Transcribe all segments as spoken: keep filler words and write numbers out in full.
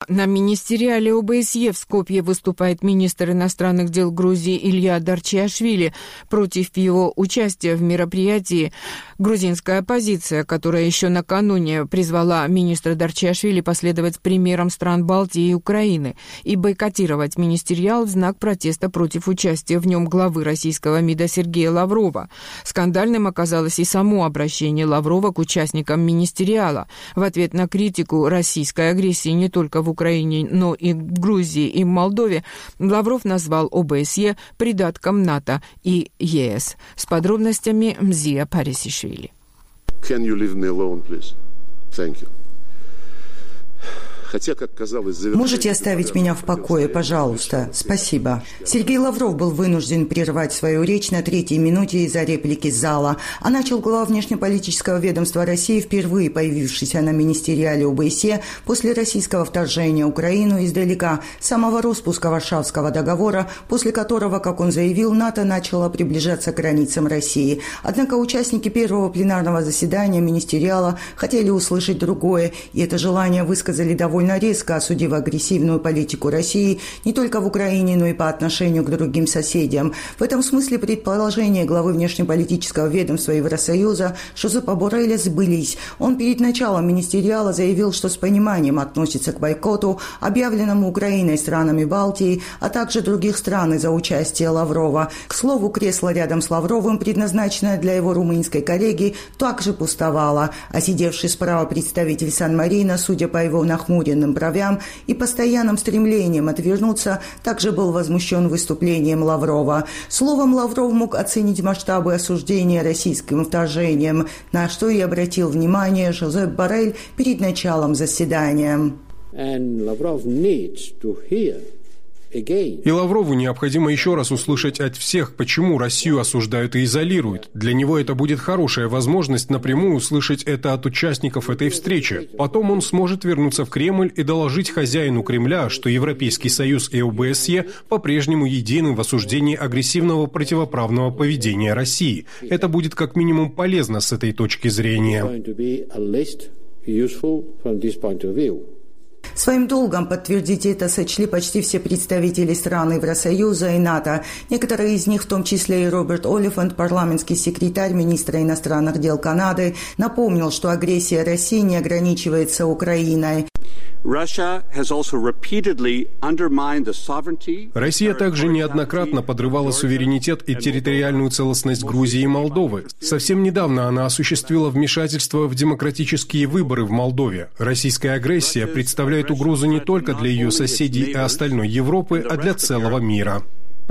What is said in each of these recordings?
На министериале ОБСЕ в Скопье выступает министр иностранных дел Грузии Илья Дарчиашвили против его участия в мероприятии. Грузинская оппозиция, которая еще накануне призвала министра Дарчиашвили последовать примерам стран Балтии и Украины и бойкотировать министериал в знак протеста против участия в нем главы российского МИДа Сергея Лаврова. Скандальным оказалось и само обращение Лаврова к участникам министериала. В ответ на критику российской агрессии не только в Украине, но и в Грузии и в Молдове, Лавров назвал ОБСЕ придатком НАТО и ЕС. С подробностями Мзия Парисишвили. Can you leave me alone, please? Thank you. Хотя, как казалось, завершение... Можете оставить меня в покое, пожалуйста. Спасибо. Сергей Лавров был вынужден прервать свою речь на третьей минуте из-за реплики зала. А начал глава внешнеполитического ведомства России, впервые появившийся на министериале ОБСЕ после российского вторжения в Украину издалека, самого распуска Варшавского договора, после которого, как он заявил, НАТО начало приближаться к границам России. Однако участники первого пленарного заседания министериала хотели услышать другое, и это желание высказали довольно резко, осудив агрессивную политику России не только в Украине, но и по отношению к другим соседям. В этом смысле предположения главы внешнеполитического ведомства Евросоюза Жозепа Борреля сбылись. Он перед началом министериала заявил, что с пониманием относится к бойкоту, объявленному Украиной, странами Балтии, а также других стран из-за участия Лаврова. К слову, кресло рядом с Лавровым, предназначенное для его румынской коллеги, также пустовало, а сидевший справа представитель Сан-Марино, судя по его нахмуренным бровям и постоянным стремлением отвернуться, также был возмущен выступлением Лаврова. Словом, Лавров мог оценить масштабы осуждения российским вторжением, на что и обратил внимание Жозеп Боррель перед началом заседания. И Лаврову необходимо еще раз услышать от всех, почему Россию осуждают и изолируют. Для него это будет хорошая возможность напрямую услышать это от участников этой встречи. Потом он сможет вернуться в Кремль и доложить хозяину Кремля, что Европейский Союз и ОБСЕ по-прежнему едины в осуждении агрессивного противоправного поведения России. Это будет как минимум полезно с этой точки зрения. Своим долгом подтвердить это сочли почти все представители стран Евросоюза и НАТО. Некоторые из них, в том числе и Роберт Олифант, парламентский секретарь министра иностранных дел Канады, напомнил, что агрессия России не ограничивается Украиной. Россия также неоднократно подрывала суверенитет и территориальную целостность Грузии и Молдовы. Совсем недавно она осуществила вмешательство в демократические выборы в Молдове. Российская агрессия представляет угрозу не только для ее соседей и остальной Европы, а для целого мира.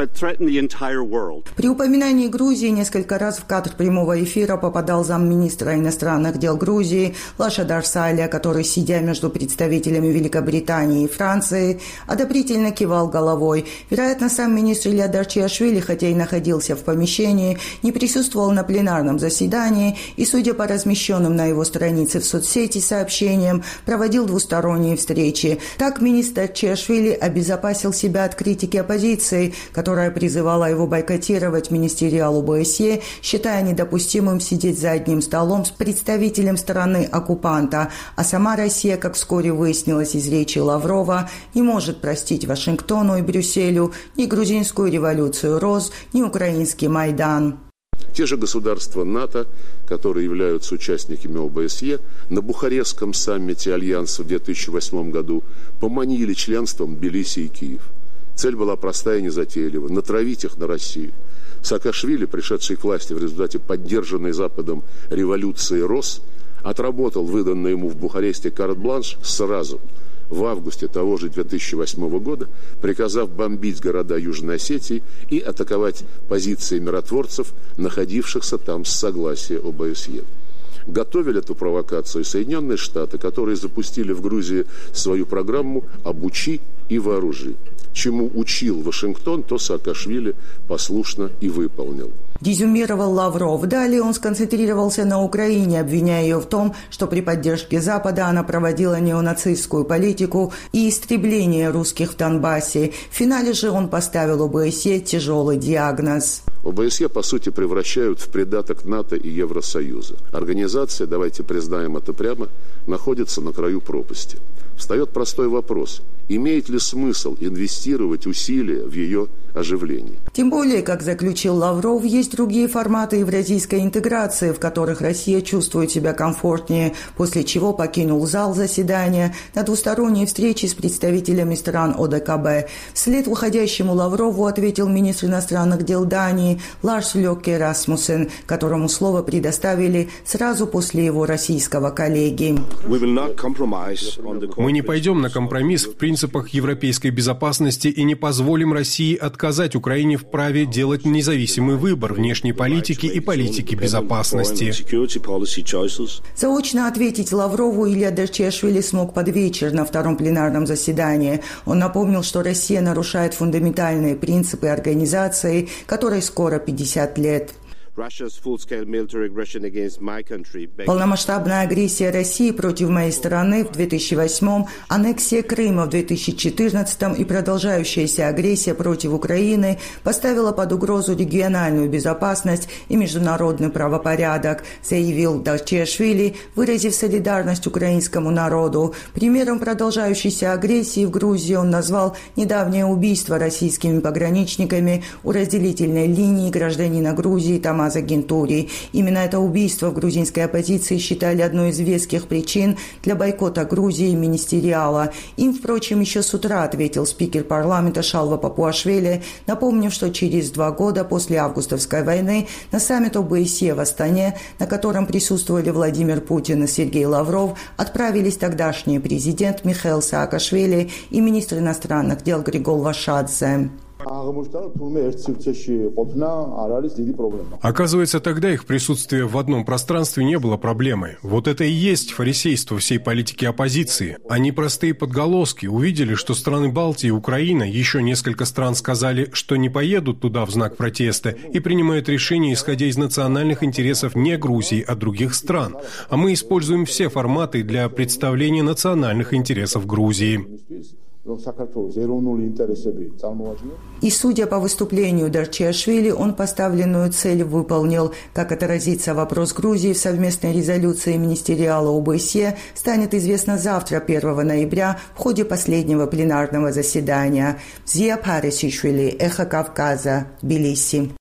При упоминании Грузии несколько раз в кадр прямого эфира попадал замминистра иностранных дел Грузии Лашадар Саалия, который, сидя между представителями Великобритании и Франции, одобрительно кивал головой. Вероятно, сам министр Илья Дарчиашвили, хотя и находился в помещении, не присутствовал на пленарном заседании и, судя по размещенным на его странице в соцсети сообщениям, проводил двусторонние встречи. Так министр Дарчиашвили обезопасил себя от критики оппозиции, которая которая призывала его бойкотировать министериал ОБСЕ, считая недопустимым сидеть за одним столом с представителем стороны оккупанта. А сама Россия, как вскоре выяснилось из речи Лаврова, не может простить Вашингтону и Брюсселю ни грузинскую революцию РОЗ, ни украинский Майдан. Те же государства НАТО, которые являются участниками ОБСЕ, на Бухарестском саммите Альянса в две тысячи восьмом году поманили членством Тбилиси и Киев. Цель была простая и незатейлива – натравить их на Россию. Саакашвили, пришедший к власти в результате поддержанной Западом революции РОС, отработал выданный ему в Бухаресте карт-бланш сразу, в августе того же две тысячи восьмого года, приказав бомбить города Южной Осетии и атаковать позиции миротворцев, находившихся там с согласия ОБСЕ. Готовили эту провокацию Соединенные Штаты, которые запустили в Грузии свою программу «Обучи и вооружи». Чему учил Вашингтон, то Саакашвили послушно и выполнил. Резюмировал Лавров. Далее он сконцентрировался на Украине, обвиняя ее в том, что при поддержке Запада она проводила неонацистскую политику и истребление русских в Донбассе. В финале же он поставил ОБСЕ тяжелый диагноз. ОБСЕ, по сути, превращают в придаток НАТО и Евросоюза. Организация, давайте признаем это прямо, находится на краю пропасти. встает простой вопрос. Имеет ли смысл инвестировать усилия в ее оживление? Тем более, как заключил Лавров, есть другие форматы евразийской интеграции, в которых Россия чувствует себя комфортнее, после чего покинул зал заседания на двусторонней встрече с представителями стран О Д К Б. Вслед выходящему Лаврову ответил министр иностранных дел Дании Ларс Лёкке Расмуссен, которому слово предоставили сразу после его российского коллеги. Мы не пойдем на компромисс в принципе принципах европейской безопасности и не позволим России отказать Украине в праве делать независимый выбор внешней политики и политики безопасности. Заочно ответить Лаврову Илья Дарчиашвили смог под вечер на втором пленарном заседании. Он напомнил, что Россия нарушает фундаментальные принципы организации, которой скоро пятьдесят лет. Полномасштабная агрессия России против моей страны в две тысячи восьмом, аннексия Крыма в две тысячи четырнадцатом и продолжающаяся агрессия против Украины поставила под угрозу региональную безопасность и международный правопорядок, заявил Дарчиашвили, выразив солидарность украинскому народу. Примером продолжающейся агрессии в Грузии он назвал недавнее убийство российскими пограничниками у разделительной линии гражданина Грузии Тамаза Гентури. Именно это убийство в грузинской оппозиции считали одной из веских причин для бойкота Грузии и министериала. Им, впрочем, еще с утра ответил спикер парламента Шалва Папуашвили, напомнив, что через два года после августовской войны на саммит О Бэ Эс Е в Астане, на котором присутствовали Владимир Путин и Сергей Лавров, отправились тогдашний президент Михаил Саакашвили и министр иностранных дел Григол Вашадзе. Оказывается, тогда их присутствие в одном пространстве не было проблемой. Вот это и есть фарисейство всей политики оппозиции. Они простые подголоски увидели, что страны Балтии и Украина, еще несколько стран сказали, что не поедут туда в знак протеста и принимают решения, исходя из национальных интересов не Грузии, а других стран. А мы используем все форматы для представления национальных интересов Грузии. И, судя по выступлению Дарчиашвили, он поставленную цель выполнил. Как отразится вопрос Грузии в совместной резолюции министериала О Бэ Эс Е, станет известно завтра, первого ноября, в ходе последнего пленарного заседания. Зия Парисишвили, Эхо Кавказа, Тбилиси.